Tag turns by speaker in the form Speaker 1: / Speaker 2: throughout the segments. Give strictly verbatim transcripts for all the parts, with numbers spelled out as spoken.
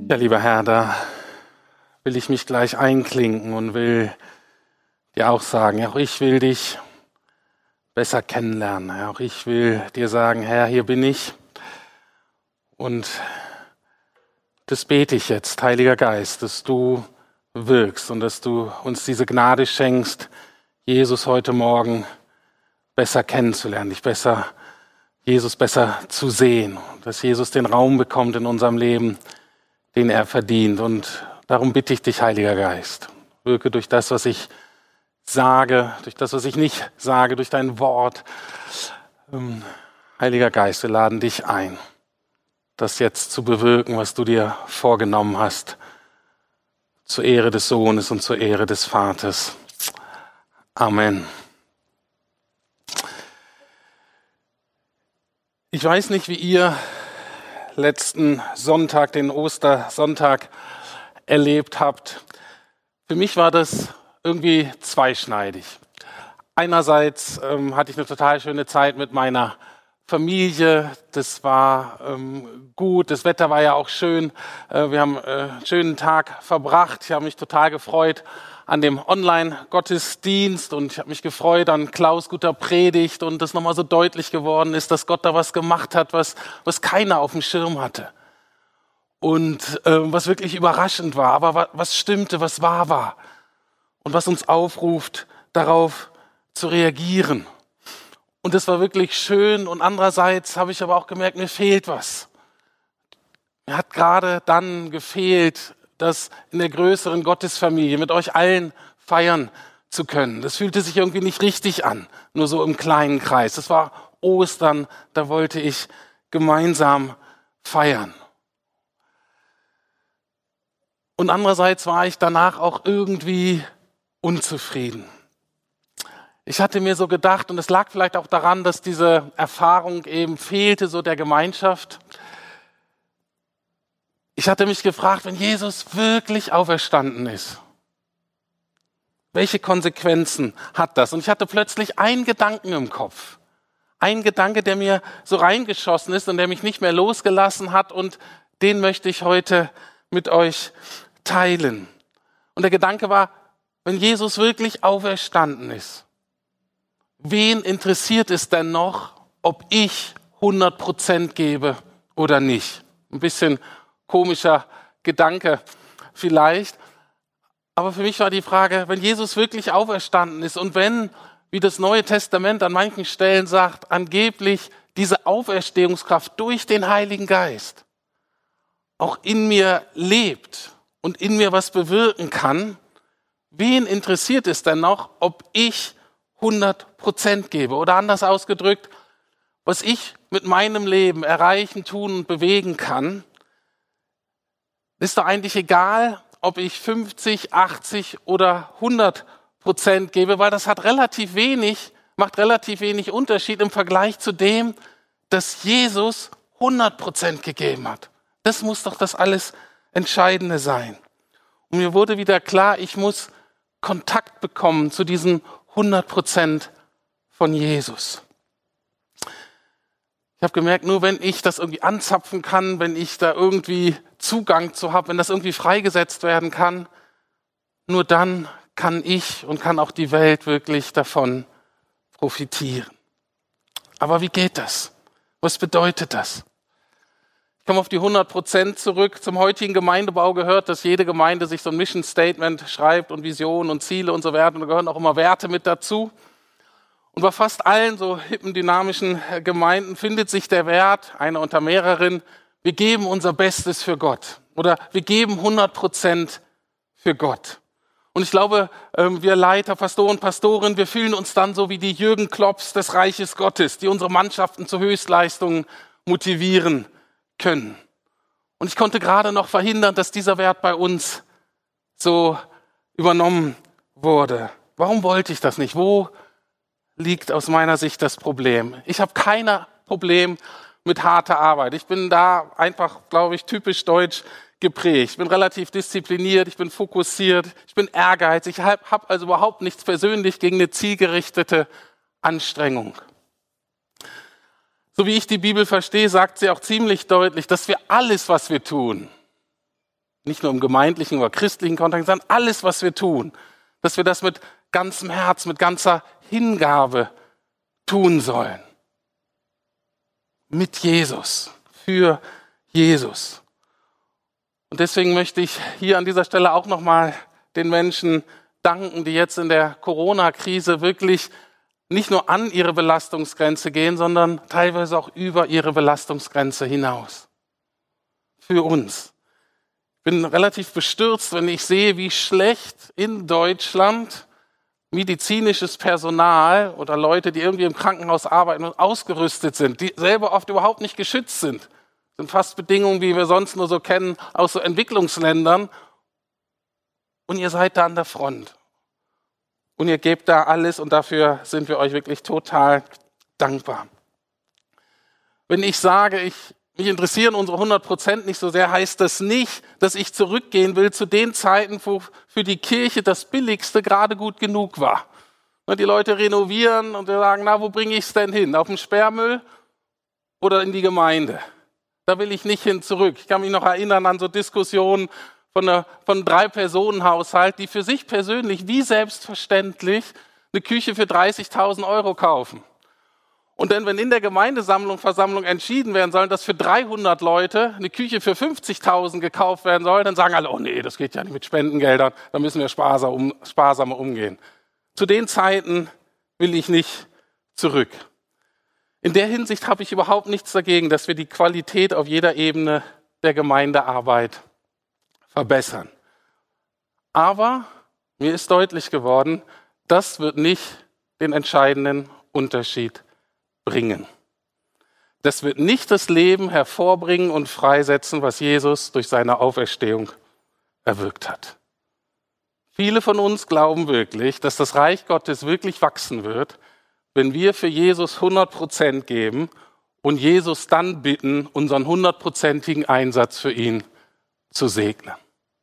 Speaker 1: Ja, lieber Herr, da will ich mich gleich einklinken und will dir auch sagen, auch ich will dich besser kennenlernen. Auch ich will dir sagen, Herr, hier bin ich. Und das bete ich jetzt, Heiliger Geist, dass du wirkst und dass du uns diese Gnade schenkst, Jesus heute Morgen besser kennenzulernen, dich besser, Jesus besser zu sehen, dass Jesus den Raum bekommt in unserem Leben, den er verdient. Und darum bitte ich dich, Heiliger Geist, wirke durch das, was ich sage, durch das, was ich nicht sage, durch dein Wort. Ähm, Heiliger Geist, wir laden dich ein, das jetzt zu bewirken, was du dir vorgenommen hast, zur Ehre des Sohnes und zur Ehre des Vaters. Amen. Ich weiß nicht, wie ihr letzten Sonntag, den Ostersonntag, erlebt habt. Für mich war das irgendwie zweischneidig. Einerseits ähm, hatte ich eine total schöne Zeit mit meiner Familie. Das war ähm, gut. Das Wetter war ja auch schön. Äh, wir haben äh, einen schönen Tag verbracht. Ich habe mich total gefreut an dem Online-Gottesdienst und ich habe mich gefreut an Klaus' guter Predigt und das nochmal so deutlich geworden ist, dass Gott da was gemacht hat, was, was keiner auf dem Schirm hatte. Und äh, was wirklich überraschend war, aber was, was stimmte, was wahr war und was uns aufruft, darauf zu reagieren. Und das war wirklich schön und andererseits habe ich aber auch gemerkt, mir fehlt was. Mir hat gerade dann gefehlt, das in der größeren Gottesfamilie mit euch allen feiern zu können. Das fühlte sich irgendwie nicht richtig an, nur so im kleinen Kreis. Das war Ostern, da wollte ich gemeinsam feiern. Und andererseits war ich danach auch irgendwie unzufrieden. Ich hatte mir so gedacht, und es lag vielleicht auch daran, dass diese Erfahrung eben fehlte, so der Gemeinschaft. Ich hatte mich gefragt, wenn Jesus wirklich auferstanden ist, welche Konsequenzen hat das? Und ich hatte plötzlich einen Gedanken im Kopf. Ein Gedanke, der mir so reingeschossen ist und der mich nicht mehr losgelassen hat. Und den möchte ich heute mit euch teilen. Und der Gedanke war, wenn Jesus wirklich auferstanden ist, wen interessiert es denn noch, ob ich hundert Prozent gebe oder nicht? Ein bisschen komischer Gedanke vielleicht. Aber für mich war die Frage, wenn Jesus wirklich auferstanden ist und wenn, wie das Neue Testament an manchen Stellen sagt, angeblich diese Auferstehungskraft durch den Heiligen Geist auch in mir lebt und in mir was bewirken kann, wen interessiert es denn noch, ob ich hundert Prozent gebe? Oder anders ausgedrückt, was ich mit meinem Leben erreichen, tun und bewegen kann, ist doch eigentlich egal, ob ich fünfzig, achtzig oder hundert Prozent gebe, weil das hat relativ wenig, macht relativ wenig Unterschied im Vergleich zu dem, dass Jesus hundert Prozent gegeben hat. Das muss doch das alles Entscheidende sein. Und mir wurde wieder klar, ich muss Kontakt bekommen zu diesen hundert Prozent von Jesus. Ich habe gemerkt, nur wenn ich das irgendwie anzapfen kann, wenn ich da irgendwie Zugang zu habe, wenn das irgendwie freigesetzt werden kann, nur dann kann ich und kann auch die Welt wirklich davon profitieren. Aber wie geht das? Was bedeutet das? Ich komme auf die hundert Prozent zurück. Zum heutigen Gemeindebau gehört, dass jede Gemeinde sich so ein Mission Statement schreibt und Visionen und Ziele und so weiter. Und da gehören auch immer Werte mit dazu. Und bei fast allen so hippen, dynamischen Gemeinden findet sich der Wert, einer unter mehreren, wir geben unser Bestes für Gott. Oder wir geben hundert Prozent für Gott. Und ich glaube, wir Leiter, Pastoren, Pastorinnen, wir fühlen uns dann so wie die Jürgen Klopps des Reiches Gottes, die unsere Mannschaften zu Höchstleistungen motivieren können. Und ich konnte gerade noch verhindern, dass dieser Wert bei uns so übernommen wurde. Warum wollte ich das nicht? Wo liegt aus meiner Sicht das Problem? Ich habe kein Problem mit harter Arbeit. Ich bin da einfach, glaube ich, typisch deutsch geprägt. Ich bin relativ diszipliniert, ich bin fokussiert, ich bin ehrgeizig. Ich habe hab also überhaupt nichts persönlich gegen eine zielgerichtete Anstrengung. So wie ich die Bibel verstehe, sagt sie auch ziemlich deutlich, dass wir alles, was wir tun, nicht nur im gemeindlichen oder christlichen Kontext, sondern alles, was wir tun, dass wir das mit ganzem Herz, mit ganzer Hingabe tun sollen. Mit Jesus, für Jesus. Und deswegen möchte ich hier an dieser Stelle auch nochmal den Menschen danken, die jetzt in der Corona-Krise wirklich nicht nur an ihre Belastungsgrenze gehen, sondern teilweise auch über ihre Belastungsgrenze hinaus. Für uns. Ich bin relativ bestürzt, wenn ich sehe, wie schlecht in Deutschland medizinisches Personal oder Leute, die irgendwie im Krankenhaus arbeiten und ausgerüstet sind, die selber oft überhaupt nicht geschützt sind. Das sind fast Bedingungen, wie wir sonst nur so kennen, aus so Entwicklungsländern. Und ihr seid da an der Front. Und ihr gebt da alles und dafür sind wir euch wirklich total dankbar. Wenn ich sage, ich, mich interessieren unsere hundert Prozent nicht so sehr, heißt das nicht, dass ich zurückgehen will zu den Zeiten, wo für die Kirche das Billigste gerade gut genug war. Die Leute renovieren und wir sagen, na, wo bringe ich es denn hin? Auf den Sperrmüll oder in die Gemeinde? Da will ich nicht hin zurück. Ich kann mich noch erinnern an so Diskussionen von einer, von einem Drei-Personen-Haushalt, die für sich persönlich wie selbstverständlich eine Küche für dreißigtausend Euro kaufen. Und dann, wenn in der Gemeindesammlung, Versammlung entschieden werden soll, dass für dreihundert Leute eine Küche für fünfzigtausend gekauft werden soll, dann sagen alle, oh nee, das geht ja nicht mit Spendengeldern, da müssen wir sparsam um, sparsamer umgehen. Zu den Zeiten will ich nicht zurück. In der Hinsicht habe ich überhaupt nichts dagegen, dass wir die Qualität auf jeder Ebene der Gemeindearbeit verbessern. Aber mir ist deutlich geworden, das wird nicht den entscheidenden Unterschied bringen. Das wird nicht das Leben hervorbringen und freisetzen, was Jesus durch seine Auferstehung erwirkt hat. Viele von uns glauben wirklich, dass das Reich Gottes wirklich wachsen wird, wenn wir für Jesus hundert Prozent geben und Jesus dann bitten, unseren hundertprozentigen Einsatz für ihn zu segnen.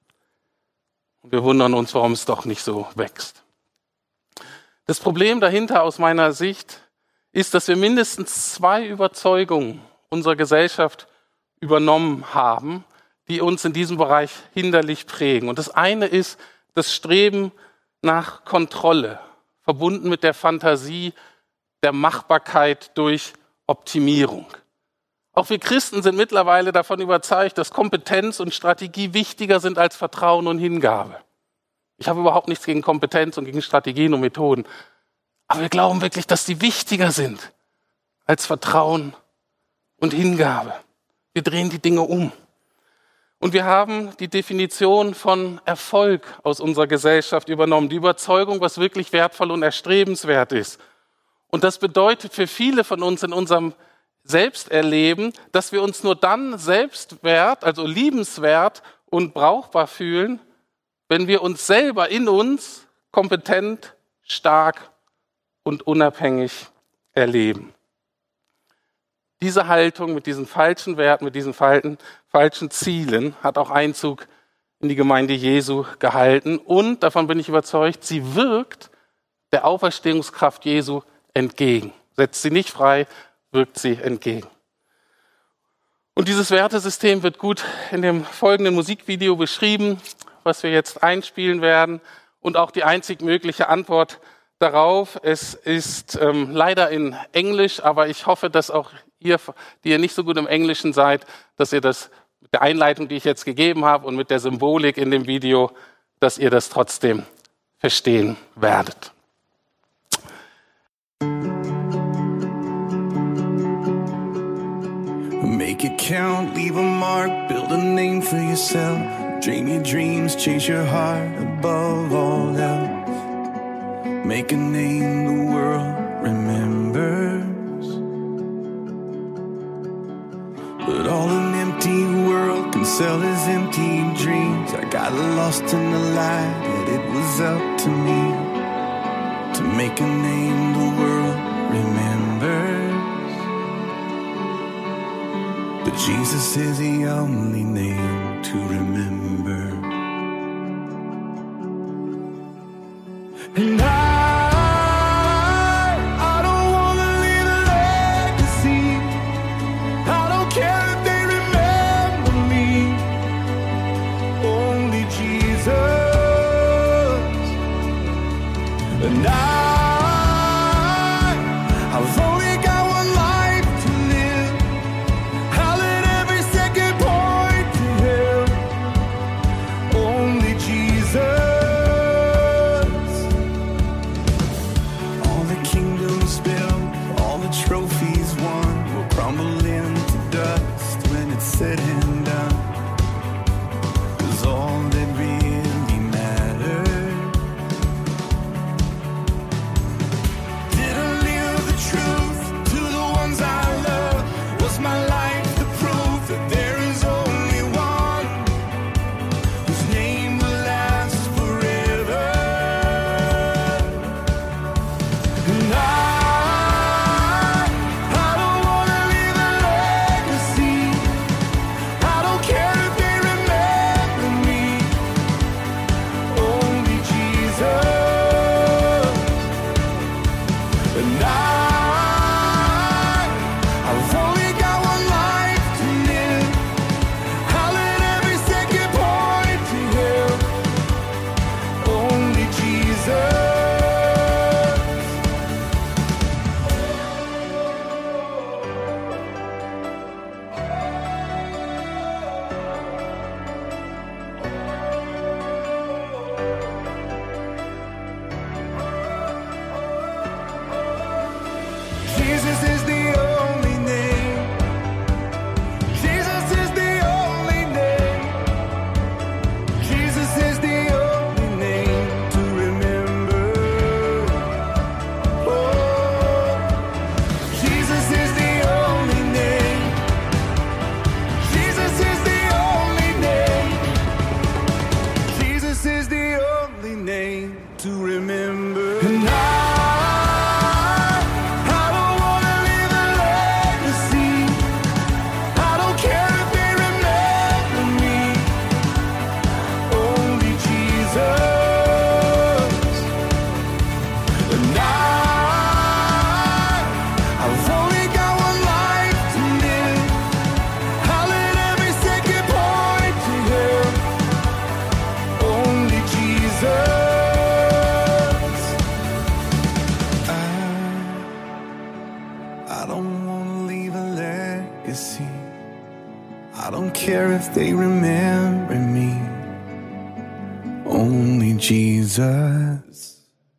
Speaker 1: Und wir wundern uns, warum es doch nicht so wächst. Das Problem dahinter aus meiner Sicht ist, dass wir mindestens zwei Überzeugungen unserer Gesellschaft übernommen haben, die uns in diesem Bereich hinderlich prägen. Und das eine ist das Streben nach Kontrolle, verbunden mit der Fantasie der Machbarkeit durch Optimierung. Auch wir Christen sind mittlerweile davon überzeugt, dass Kompetenz und Strategie wichtiger sind als Vertrauen und Hingabe. Ich habe überhaupt nichts gegen Kompetenz und gegen Strategien und Methoden. Aber wir glauben wirklich, dass die wichtiger sind als Vertrauen und Hingabe. Wir drehen die Dinge um. Und wir haben die Definition von Erfolg aus unserer Gesellschaft übernommen. Die Überzeugung, was wirklich wertvoll und erstrebenswert ist. Und das bedeutet für viele von uns in unserem Selbsterleben, dass wir uns nur dann selbstwert, also liebenswert und brauchbar fühlen, wenn wir uns selber in uns kompetent, stark und unabhängig erleben. Diese Haltung mit diesen falschen Werten, mit diesen falschen, falschen Zielen hat auch Einzug in die Gemeinde Jesu gehalten und, davon bin ich überzeugt, sie wirkt der Auferstehungskraft Jesu entgegen. Setzt sie nicht frei, wirkt sie entgegen. Und dieses Wertesystem wird gut in dem folgenden Musikvideo beschrieben, was wir jetzt einspielen werden und auch die einzig mögliche Antwort darauf. Es ist ähm, leider in Englisch, aber ich hoffe, dass auch ihr, die ihr nicht so gut im Englischen seid, dass ihr das mit der Einleitung, die ich jetzt gegeben habe und mit der Symbolik in dem Video, dass ihr das trotzdem verstehen werdet.
Speaker 2: Make it count, leave a mark, build a name for yourself. Dream your dreams, chase your heart above all else. Make a name the world remembers. But all an empty world can sell is empty dreams. I got lost in the light that it was up to me to make a name the world remembers. But Jesus is the only name to remember. And I, I don't wanna leave a legacy. I don't care if they remember me. Oh, I don't care if they remember me. Only Jesus.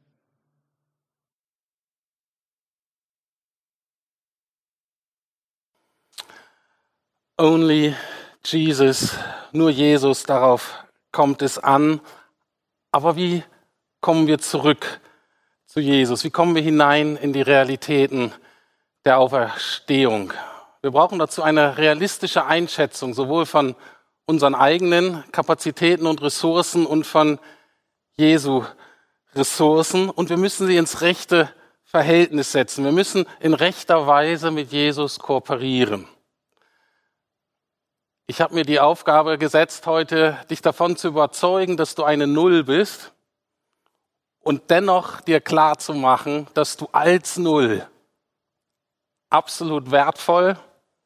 Speaker 1: Only Jesus, nur Jesus, darauf kommt es an. Aber wie kommen wir zurück zu Jesus? Wie kommen wir hinein in die Realitäten der Auferstehung? Wir brauchen dazu eine realistische Einschätzung, sowohl von unseren eigenen Kapazitäten und Ressourcen und von Jesu Ressourcen. Und wir müssen sie ins rechte Verhältnis setzen. Wir müssen in rechter Weise mit Jesus kooperieren. Ich habe mir die Aufgabe gesetzt, heute dich davon zu überzeugen, dass du eine Null bist und dennoch dir klar zu machen, dass du als Null absolut wertvoll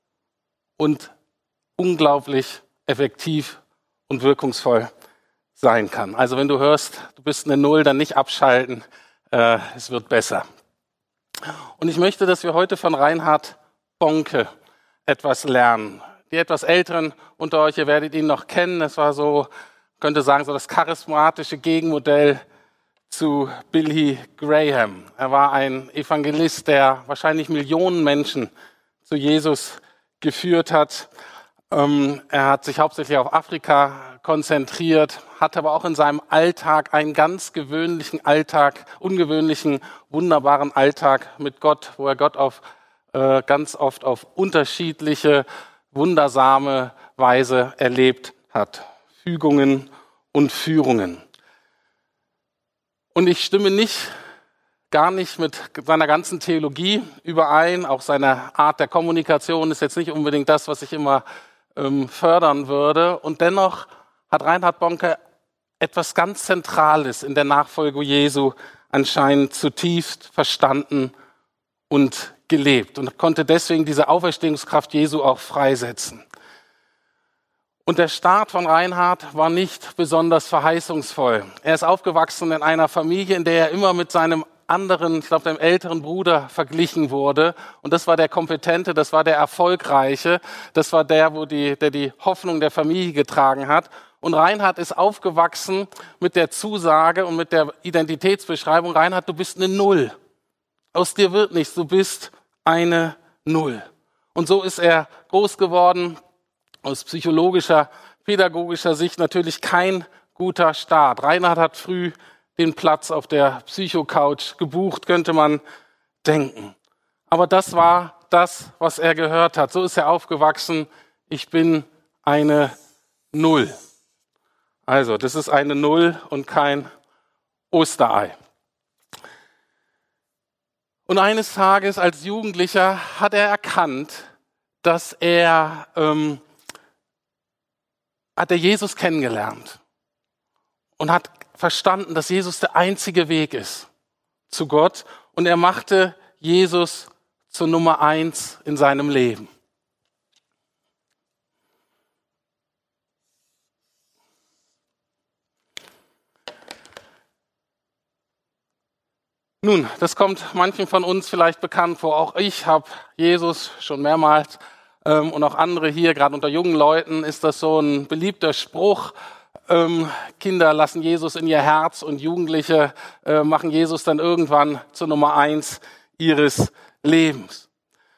Speaker 1: und unglaublich effektiv und wirkungsvoll sein kann. Also wenn du hörst, du bist eine Null, dann nicht abschalten, äh, es wird besser. Und ich möchte, dass wir heute von Reinhard Bonke etwas lernen. Die etwas Älteren unter euch, ihr werdet ihn noch kennen. Das war so, könnte sagen, so das charismatische Gegenmodell zu Billy Graham. Er war ein Evangelist, der wahrscheinlich Millionen Menschen zu Jesus geführt hat. Ähm, er hat sich hauptsächlich auf Afrika konzentriert, hat aber auch in seinem Alltag einen ganz gewöhnlichen Alltag, ungewöhnlichen, wunderbaren Alltag mit Gott, wo er Gott auf äh, ganz oft auf unterschiedliche wundersame Weise erlebt hat. Fügungen und Führungen. Und ich stimme nicht, gar nicht mit seiner ganzen Theologie überein. Auch seine Art der Kommunikation ist jetzt nicht unbedingt das, was ich immer ähm, fördern würde. Und dennoch hat Reinhard Bonke etwas ganz Zentrales in der Nachfolge Jesu anscheinend zutiefst verstanden und gelebt und konnte deswegen diese Auferstehungskraft Jesu auch freisetzen. Und der Start von Reinhard war nicht besonders verheißungsvoll. Er ist aufgewachsen in einer Familie, in der er immer mit seinem anderen, ich glaube, dem älteren Bruder verglichen wurde. Und das war der Kompetente, das war der Erfolgreiche, das war der, wo die, der die Hoffnung der Familie getragen hat. Und Reinhard ist aufgewachsen mit der Zusage und mit der Identitätsbeschreibung, Reinhard, du bist eine Null. Aus dir wird nichts, du bist eine Null. Und so ist er groß geworden, aus psychologischer, pädagogischer Sicht natürlich kein guter Start. Reinhard hat früh den Platz auf der Psycho-Couch gebucht, könnte man denken. Aber das war das, was er gehört hat. So ist er aufgewachsen, ich bin eine Null. Also, das ist eine Null und kein Osterei. Und eines Tages als Jugendlicher hat er erkannt, dass er, ähm, hat er Jesus kennengelernt und hat verstanden, dass Jesus der einzige Weg ist zu Gott. Und er machte Jesus zur Nummer eins in seinem Leben. Nun, das kommt manchen von uns vielleicht bekannt vor. Auch ich habe Jesus schon mehrmals ähm, und auch andere hier, gerade unter jungen Leuten, ist das so ein beliebter Spruch. Ähm, Kinder lassen Jesus in ihr Herz und Jugendliche äh, machen Jesus dann irgendwann zur Nummer eins ihres Lebens.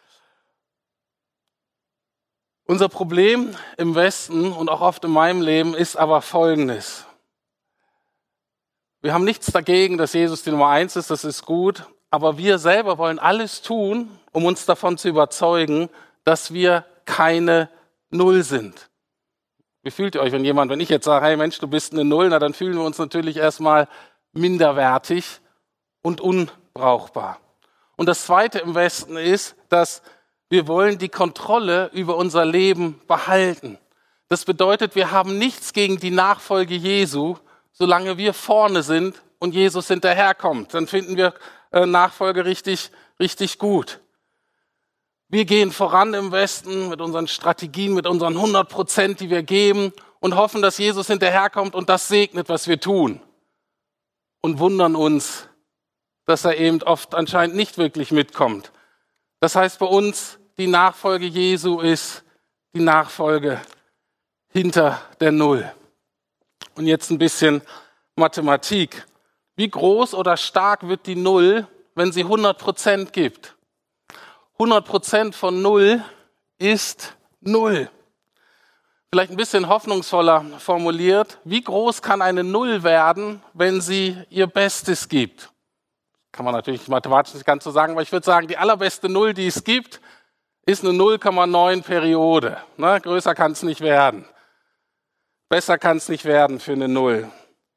Speaker 1: Unser Problem im Westen und auch oft in meinem Leben ist aber Folgendes. Wir haben nichts dagegen, dass Jesus die Nummer eins ist, das ist gut, aber wir selber wollen alles tun, um uns davon zu überzeugen, dass wir keine Null sind. Wie fühlt ihr euch, wenn jemand, wenn ich jetzt sage, hey Mensch, du bist eine Null, na dann fühlen wir uns natürlich erstmal minderwertig und unbrauchbar. Und das Zweite im Westen ist, dass wir wollen die Kontrolle über unser Leben behalten. Das bedeutet, wir haben nichts gegen die Nachfolge Jesu, solange wir vorne sind und Jesus hinterherkommt. Dann finden wir äh, Nachfolge richtig, richtig gut. Wir gehen voran im Westen mit unseren Strategien, mit unseren hundert Prozent, die wir geben und hoffen, dass Jesus hinterherkommt und das segnet, was wir tun. Und wundern uns, dass er eben oft anscheinend nicht wirklich mitkommt. Das heißt bei uns, die Nachfolge Jesu ist die Nachfolge hinter der Null. Und jetzt ein bisschen Mathematik. Wie groß oder stark wird die Null, wenn sie hundert Prozent gibt? hundert Prozent von Null ist Null. Vielleicht ein bisschen hoffnungsvoller formuliert. Wie groß kann eine Null werden, wenn sie ihr Bestes gibt? Kann man natürlich mathematisch nicht ganz so sagen, aber ich würde sagen, die allerbeste Null, die es gibt, ist eine null Komma neun Periode. Ne? Größer kann es nicht werden. Besser kann es nicht werden für eine Null.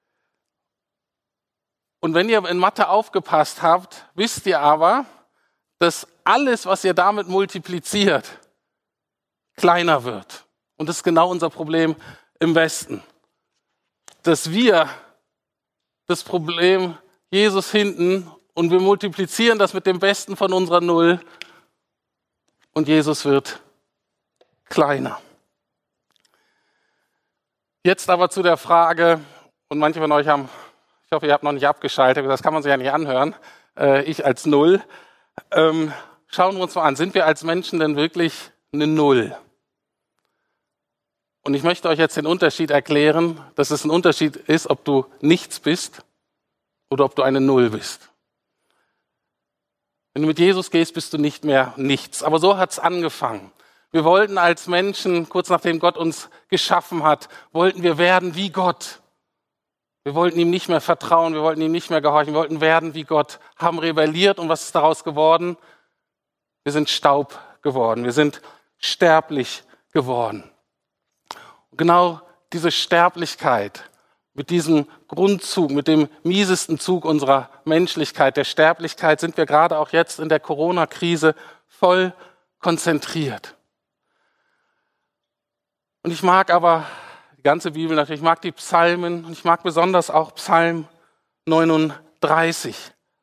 Speaker 1: Und wenn ihr in Mathe aufgepasst habt, wisst ihr aber, dass alles, was ihr damit multipliziert, kleiner wird. Und das ist genau unser Problem im Westen. Dass wir das Problem Jesus hinten und wir multiplizieren das mit dem Besten von unserer Null und Jesus wird kleiner. Jetzt aber zu der Frage, und manche von euch haben, ich hoffe, ihr habt noch nicht abgeschaltet, das kann man sich ja nicht anhören, äh, ich als Null. Ähm, schauen wir uns mal an, sind wir als Menschen denn wirklich eine Null? Und ich möchte euch jetzt den Unterschied erklären, dass es ein Unterschied ist, ob du nichts bist oder ob du eine Null bist. Wenn du mit Jesus gehst, bist du nicht mehr nichts. Aber so hat es angefangen. Wir wollten als Menschen, kurz nachdem Gott uns geschaffen hat, wollten wir werden wie Gott. Wir wollten ihm nicht mehr vertrauen, wir wollten ihm nicht mehr gehorchen, wir wollten werden wie Gott, haben rebelliert und was ist daraus geworden? Wir sind Staub geworden, wir sind sterblich geworden. Und genau diese Sterblichkeit, mit diesem Grundzug, mit dem miesesten Zug unserer Menschlichkeit, der Sterblichkeit, sind wir gerade auch jetzt in der Corona-Krise voll konzentriert. Und ich mag aber die ganze Bibel natürlich, ich mag die Psalmen und ich mag besonders auch Psalm neununddreißig.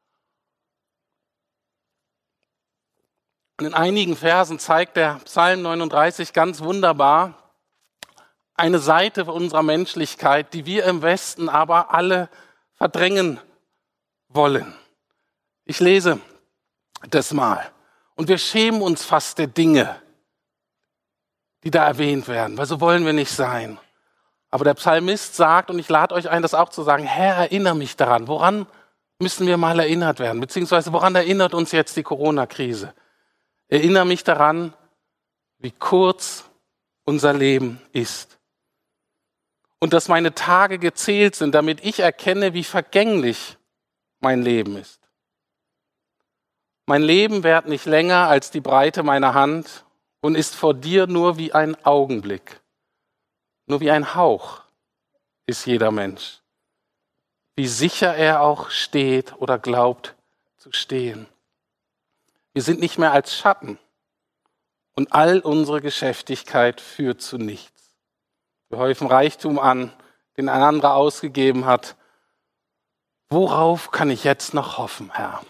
Speaker 1: Und in einigen Versen zeigt der Psalm neununddreißig ganz wunderbar eine Seite unserer Menschlichkeit, die wir im Westen aber alle verdrängen wollen. Ich lese das mal. Und wir schämen uns fast der Dinge, die da erwähnt werden, weil so wollen wir nicht sein. Aber der Psalmist sagt, und ich lade euch ein, das auch zu sagen, Herr, erinnere mich daran. Woran müssen wir mal erinnert werden? Beziehungsweise woran erinnert uns jetzt die Corona-Krise? Erinnere mich daran, wie kurz unser Leben ist. Und dass meine Tage gezählt sind, damit ich erkenne, wie vergänglich mein Leben ist. Mein Leben währt nicht länger als die Breite meiner Hand und ist vor dir nur wie ein Augenblick. Nur wie ein Hauch ist jeder Mensch. Wie sicher er auch steht oder glaubt zu stehen. Wir sind nicht mehr als Schatten und all unsere Geschäftigkeit führt zu nichts. Wir häufen Reichtum an, den ein anderer ausgegeben hat. Worauf kann ich jetzt noch hoffen, Herr?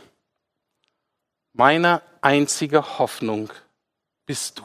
Speaker 1: Meine einzige Hoffnung bist du.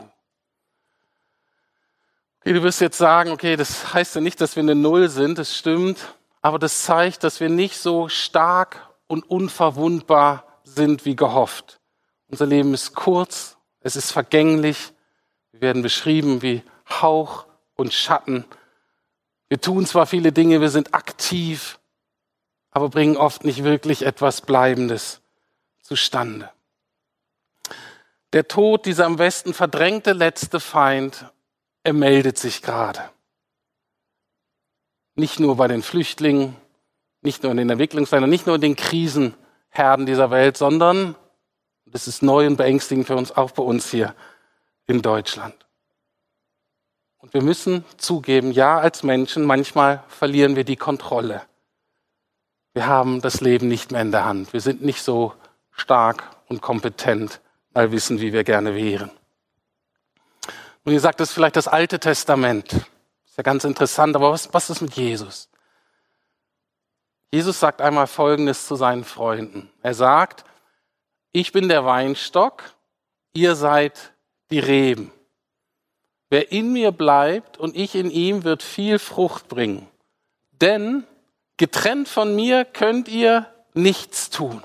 Speaker 1: Okay, du wirst jetzt sagen, okay, das heißt ja nicht, dass wir eine Null sind, das stimmt, aber das zeigt, dass wir nicht so stark und unverwundbar sind wie gehofft. Unser Leben ist kurz, es ist vergänglich, wir werden beschrieben wie Hauch und Schatten. Wir tun zwar viele Dinge, wir sind aktiv, aber bringen oft nicht wirklich etwas Bleibendes zustande. Der Tod, dieser am Westen verdrängte letzte Feind, er meldet sich gerade. Nicht nur bei den Flüchtlingen, nicht nur in den Entwicklungsländern, nicht nur in den Krisenherden dieser Welt, sondern, das ist neu und beängstigend für uns, auch bei uns hier in Deutschland. Und wir müssen zugeben, ja, als Menschen, manchmal verlieren wir die Kontrolle. Wir haben das Leben nicht mehr in der Hand. Wir sind nicht so stark und kompetent, mal wissen, wie wir gerne wären. Und ihr sagt, das ist vielleicht das Alte Testament. Das ist ja ganz interessant, aber was, was ist mit Jesus? Jesus sagt einmal Folgendes zu seinen Freunden. Er sagt, ich bin der Weinstock, ihr seid die Reben. Wer in mir bleibt und ich in ihm, wird viel Frucht bringen. Denn getrennt von mir könnt ihr nichts tun.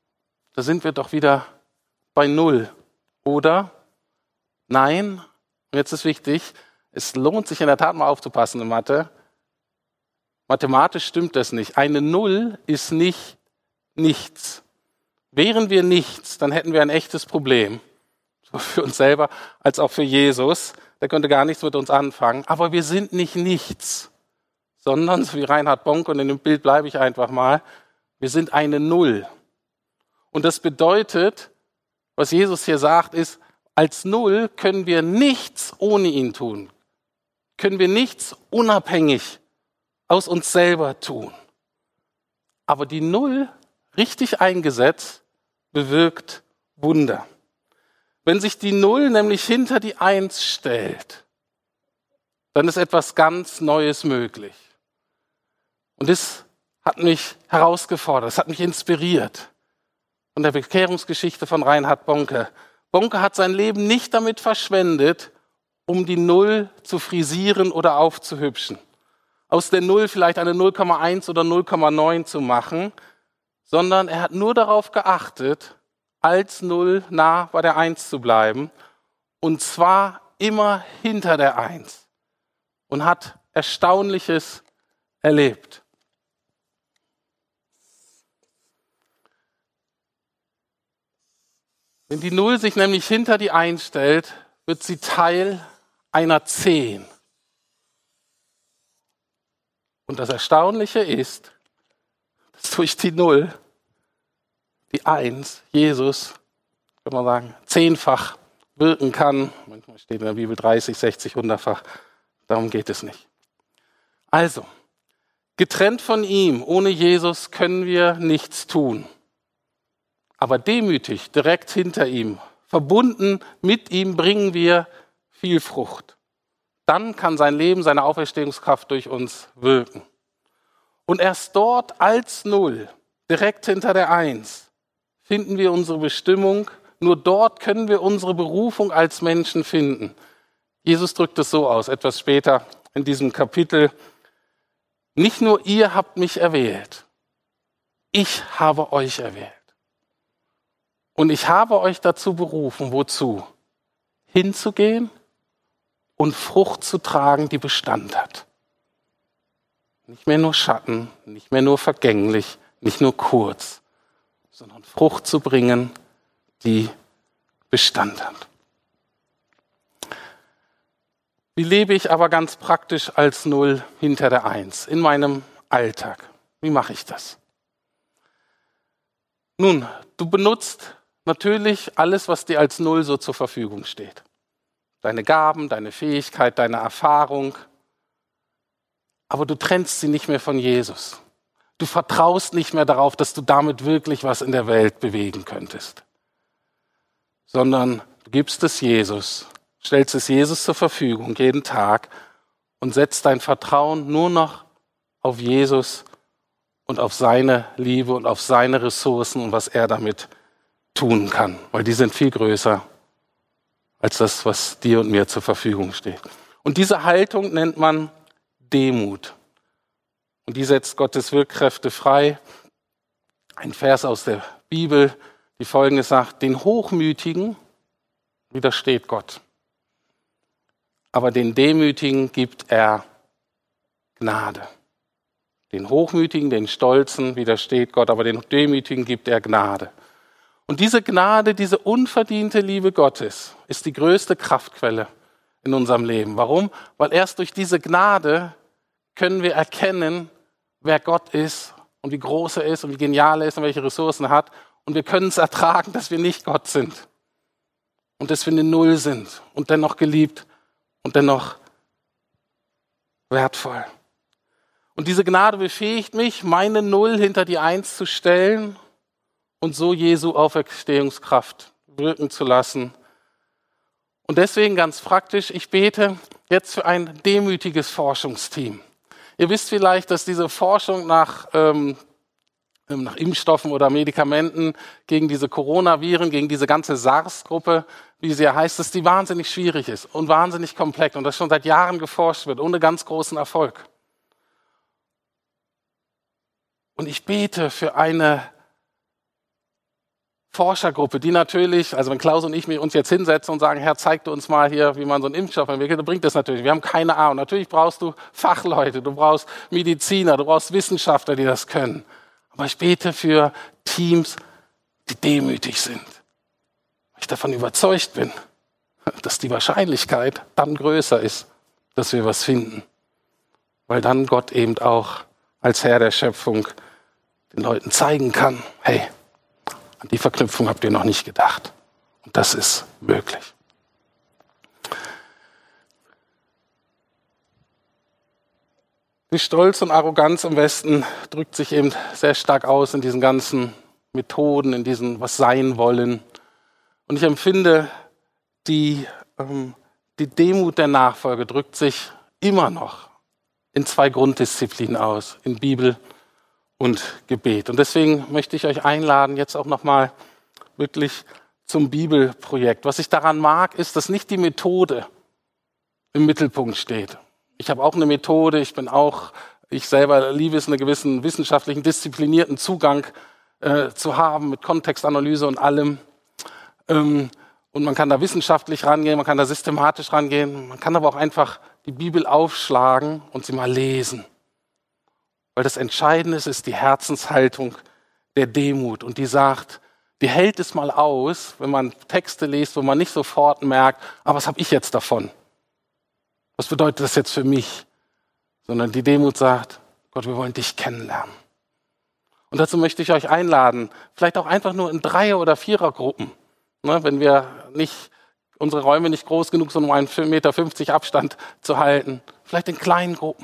Speaker 1: Da sind wir doch wieder bei Null, oder? Nein, Und jetzt ist wichtig, es lohnt sich in der Tat mal aufzupassen in Mathe. Mathematisch stimmt das nicht. Eine Null ist nicht nichts. Wären wir nichts, dann hätten wir ein echtes Problem. Sowohl für uns selber als auch für Jesus. Der könnte gar nichts mit uns anfangen. Aber wir sind nicht nichts, sondern, so wie Reinhard Bonk, und in dem Bild bleibe ich einfach mal, wir sind eine Null. Und das bedeutet, was Jesus hier sagt, ist, als Null können wir nichts ohne ihn tun. Können wir nichts unabhängig aus uns selber tun. Aber die Null, richtig eingesetzt, bewirkt Wunder. Wenn sich die Null nämlich hinter die Eins stellt, dann ist etwas ganz Neues möglich. Und das hat mich herausgefordert, das hat mich inspiriert. Von der Bekehrungsgeschichte von Reinhard Bonke. Bonke hat sein Leben nicht damit verschwendet, um die Null zu frisieren oder aufzuhübschen. Aus der Null vielleicht eine null Komma eins oder null Komma neun zu machen, sondern er hat nur darauf geachtet, als Null nah bei der Eins zu bleiben, und zwar immer hinter der Eins, und hat Erstaunliches erlebt. Wenn die Null sich nämlich hinter die Eins stellt, wird sie Teil einer Zehn. Und das Erstaunliche ist, dass durch die Null die Eins, Jesus, kann man sagen, zehnfach wirken kann. Manchmal steht in der Bibel dreißig, sechzig, hundertfach. Darum geht es nicht. Also, getrennt von ihm, ohne Jesus, können wir nichts tun. Aber demütig, direkt hinter ihm, verbunden mit ihm, bringen wir viel Frucht. Dann kann sein Leben, seine Auferstehungskraft durch uns wirken. Und erst dort als Null, direkt hinter der Eins, finden wir unsere Bestimmung. Nur dort können wir unsere Berufung als Menschen finden. Jesus drückt es so aus, etwas später in diesem Kapitel. Nicht nur ihr habt mich erwählt, ich habe euch erwählt. Und ich habe euch dazu berufen, wozu? Hinzugehen und Frucht zu tragen, die Bestand hat. Nicht mehr nur Schatten, nicht mehr nur vergänglich, nicht nur kurz, sondern Frucht zu bringen, die Bestand hat. Wie lebe ich aber ganz praktisch als Null hinter der Eins in meinem Alltag? Wie mache ich das? Nun, du benutzt natürlich alles, was dir als Null so zur Verfügung steht. Deine Gaben, deine Fähigkeit, deine Erfahrung. Aber du trennst sie nicht mehr von Jesus. Du vertraust nicht mehr darauf, dass du damit wirklich was in der Welt bewegen könntest. Sondern du gibst es Jesus, stellst es Jesus zur Verfügung jeden Tag und setzt dein Vertrauen nur noch auf Jesus und auf seine Liebe und auf seine Ressourcen und was er damit tun kann. Weil die sind viel größer als das, was dir und mir zur Verfügung steht. Und diese Haltung nennt man Demut. Und die setzt Gottes Wirkkräfte frei. Ein Vers aus der Bibel, die Folgendes sagt: Den Hochmütigen widersteht Gott, aber den Demütigen gibt er Gnade. Den Hochmütigen, den Stolzen widersteht Gott, aber den Demütigen gibt er Gnade. Und diese Gnade, diese unverdiente Liebe Gottes ist die größte Kraftquelle in unserem Leben. Warum? Weil erst durch diese Gnade können wir erkennen, wer Gott ist und wie groß er ist und wie genial er ist und welche Ressourcen er hat. Und wir können es ertragen, dass wir nicht Gott sind und dass wir eine Null sind und dennoch geliebt und dennoch wertvoll. Und diese Gnade befähigt mich, meine Null hinter die Eins zu stellen und so Jesu Auferstehungskraft wirken zu lassen. Und deswegen ganz praktisch, ich bete jetzt für ein demütiges Forschungsteam. Ihr wisst vielleicht, dass diese Forschung nach, ähm, nach Impfstoffen oder Medikamenten gegen diese Coronaviren, gegen diese ganze SARS-Gruppe, wie sie ja heißt, dass die wahnsinnig schwierig ist und wahnsinnig komplex und das schon seit Jahren geforscht wird, ohne ganz großen Erfolg. Und ich bete für eine Forschergruppe, die natürlich, also wenn Klaus und ich uns jetzt hinsetzen und sagen, Herr, zeig du uns mal hier, wie man so einen Impfstoff entwickelt, dann bringt das natürlich. Wir haben keine Ahnung. Natürlich brauchst du Fachleute, du brauchst Mediziner, du brauchst Wissenschaftler, die das können. Aber ich bete für Teams, die demütig sind. Weil ich davon überzeugt bin, dass die Wahrscheinlichkeit dann größer ist, dass wir was finden. Weil dann Gott eben auch als Herr der Schöpfung den Leuten zeigen kann, hey, an die Verknüpfung habt ihr noch nicht gedacht. Und das ist möglich. Die Stolz und Arroganz im Westen drückt sich eben sehr stark aus in diesen ganzen Methoden, in diesen was sein wollen. Und ich empfinde, die, ähm, die Demut der Nachfolge drückt sich immer noch in zwei Grunddisziplinen aus, in Bibel und Gebet. Und deswegen möchte ich euch einladen, jetzt auch nochmal wirklich zum Bibelprojekt. Was ich daran mag, ist, dass nicht die Methode im Mittelpunkt steht. Ich habe auch eine Methode, ich bin auch, ich selber liebe es, einen gewissen wissenschaftlichen, disziplinierten Zugang äh, zu haben mit Kontextanalyse und allem. Ähm, und man kann da wissenschaftlich rangehen, man kann da systematisch rangehen, man kann aber auch einfach die Bibel aufschlagen und sie mal lesen. Weil das Entscheidende ist, ist die Herzenshaltung der Demut. Und die sagt, die hält es mal aus, wenn man Texte liest, wo man nicht sofort merkt, aber was habe ich jetzt davon? Was bedeutet das jetzt für mich? Sondern die Demut sagt, Gott, wir wollen dich kennenlernen. Und dazu möchte ich euch einladen, vielleicht auch einfach nur in Dreier- oder Vierergruppen. Ne, wenn wir nicht, unsere Räume nicht groß genug sind, um einen eins Meter fünfzig Abstand zu halten. Vielleicht in kleinen Gruppen.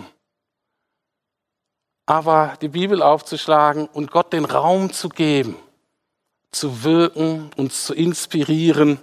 Speaker 1: Aber die Bibel aufzuschlagen und Gott den Raum zu geben, zu wirken, uns zu inspirieren,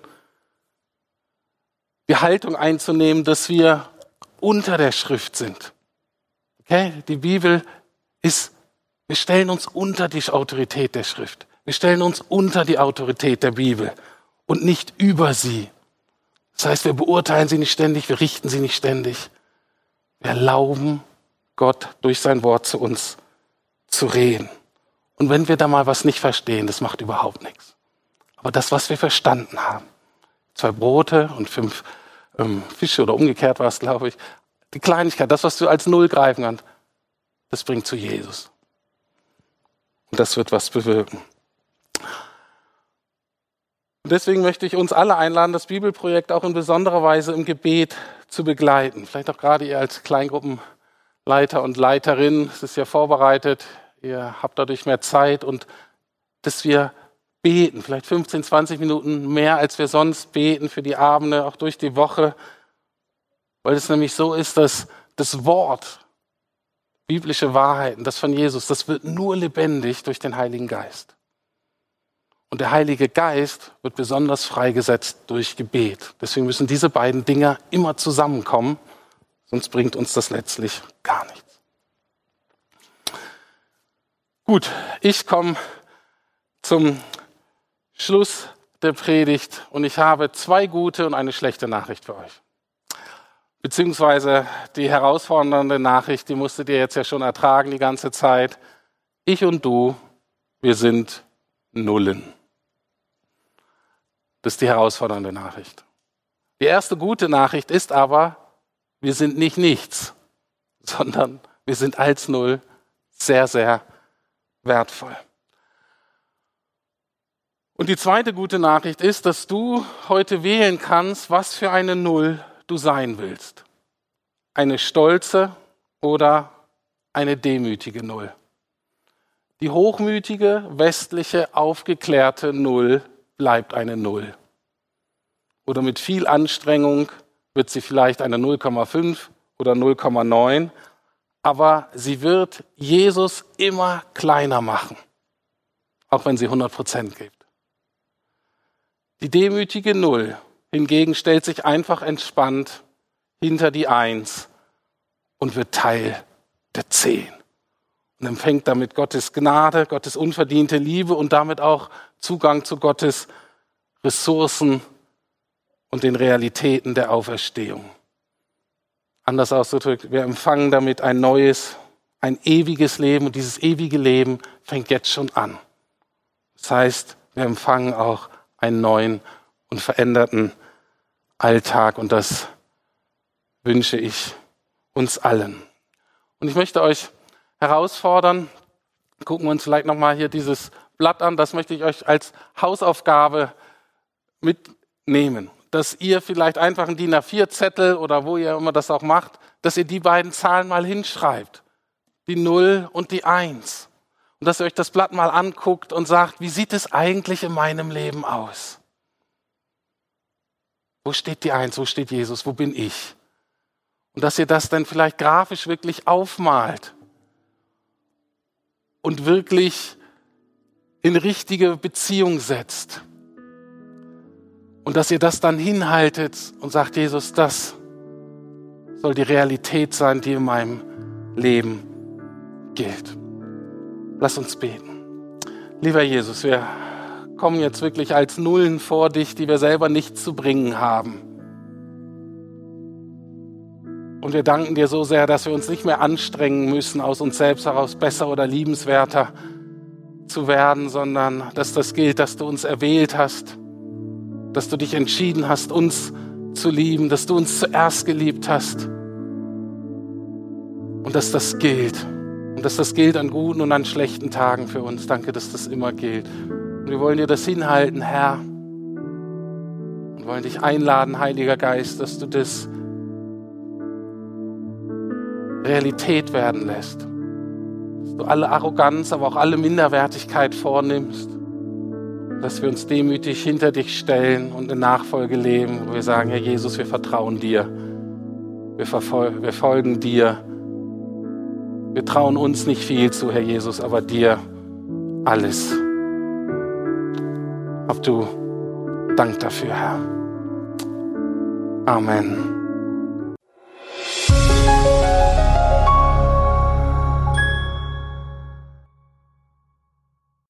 Speaker 1: die Haltung einzunehmen, dass wir unter der Schrift sind. Okay? Die Bibel ist, wir stellen uns unter die Autorität der Schrift. Wir stellen uns unter die Autorität der Bibel und nicht über sie. Das heißt, wir beurteilen sie nicht ständig, wir richten sie nicht ständig. Wir erlauben Gott durch sein Wort zu uns zu reden. Und wenn wir da mal was nicht verstehen, das macht überhaupt nichts. Aber das, was wir verstanden haben, zwei Brote und fünf ähm, Fische oder umgekehrt war es, glaube ich, die Kleinigkeit, das, was du als Null greifen kannst, das bringt zu Jesus. Und das wird was bewirken. Und deswegen möchte ich uns alle einladen, das Bibelprojekt auch in besonderer Weise im Gebet zu begleiten. Vielleicht auch gerade ihr als Kleingruppenleiter und Leiterin, es ist ja vorbereitet, ihr habt dadurch mehr Zeit und dass wir beten, vielleicht fünfzehn, zwanzig Minuten mehr, als wir sonst beten für die Abende, auch durch die Woche, weil es nämlich so ist, dass das Wort, biblische Wahrheiten, das von Jesus, das wird nur lebendig durch den Heiligen Geist. Und der Heilige Geist wird besonders freigesetzt durch Gebet. Deswegen müssen diese beiden Dinge immer zusammenkommen, sonst bringt uns das letztlich gar nichts. Gut, ich komme zum Schluss der Predigt und ich habe zwei gute und eine schlechte Nachricht für euch. Beziehungsweise die herausfordernde Nachricht, die musstet ihr jetzt ja schon ertragen die ganze Zeit. Ich und du, wir sind Nullen. Das ist die herausfordernde Nachricht. Die erste gute Nachricht ist aber, wir sind nicht nichts, sondern wir sind als Null sehr, sehr wertvoll. Und die zweite gute Nachricht ist, dass du heute wählen kannst, was für eine Null du sein willst. Eine stolze oder eine demütige Null. Die hochmütige, westliche, aufgeklärte Null bleibt eine Null. Oder mit viel Anstrengung wird sie vielleicht eine null Komma fünf oder null Komma neun, aber sie wird Jesus immer kleiner machen, auch wenn sie hundert Prozent gibt. Die demütige Null hingegen stellt sich einfach entspannt hinter die Eins und wird Teil der Zehn. Und empfängt damit Gottes Gnade, Gottes unverdiente Liebe und damit auch Zugang zu Gottes Ressourcen und den Realitäten der Auferstehung. Anders ausgedrückt, wir empfangen damit ein neues, ein ewiges Leben und dieses ewige Leben fängt jetzt schon an. Das heißt, Wir empfangen auch einen neuen und veränderten Alltag und das wünsche ich uns allen. Und ich möchte euch herausfordern, gucken wir uns vielleicht nochmal hier dieses Blatt an, das möchte ich euch als Hausaufgabe mitnehmen, dass ihr vielleicht einfach einen D I N A vier Zettel oder wo ihr immer das auch macht, dass ihr die beiden Zahlen mal hinschreibt, die null und die eins. Und dass ihr euch das Blatt mal anguckt und sagt, wie sieht es eigentlich in meinem Leben aus? Wo steht die eins, wo steht Jesus, wo bin ich? Und dass ihr das dann vielleicht grafisch wirklich aufmalt und wirklich in richtige Beziehung setzt. Und dass ihr das dann hinhaltet und sagt, Jesus, das soll die Realität sein, die in meinem Leben gilt. Lass uns beten. Lieber Jesus, wir kommen jetzt wirklich als Nullen vor dich, die wir selber nicht zu bringen haben. Und wir danken dir so sehr, dass wir uns nicht mehr anstrengen müssen, aus uns selbst heraus besser oder liebenswerter zu werden, sondern dass das gilt, dass du uns erwählt hast, dass du dich entschieden hast, uns zu lieben, dass du uns zuerst geliebt hast und dass das gilt. Und dass das gilt an guten und an schlechten Tagen für uns. Danke, dass das immer gilt. Und wir wollen dir das hinhalten, Herr. Und wollen dich einladen, Heiliger Geist, dass du das Realität werden lässt. Dass du alle Arroganz, aber auch alle Minderwertigkeit vornimmst. Dass wir uns demütig hinter dich stellen und in Nachfolge leben, wo wir sagen, Herr Jesus, wir vertrauen dir. Wir, verfol- wir folgen dir. Wir trauen uns nicht viel zu, Herr Jesus, aber dir alles. Hab du Dank dafür, Herr. Amen.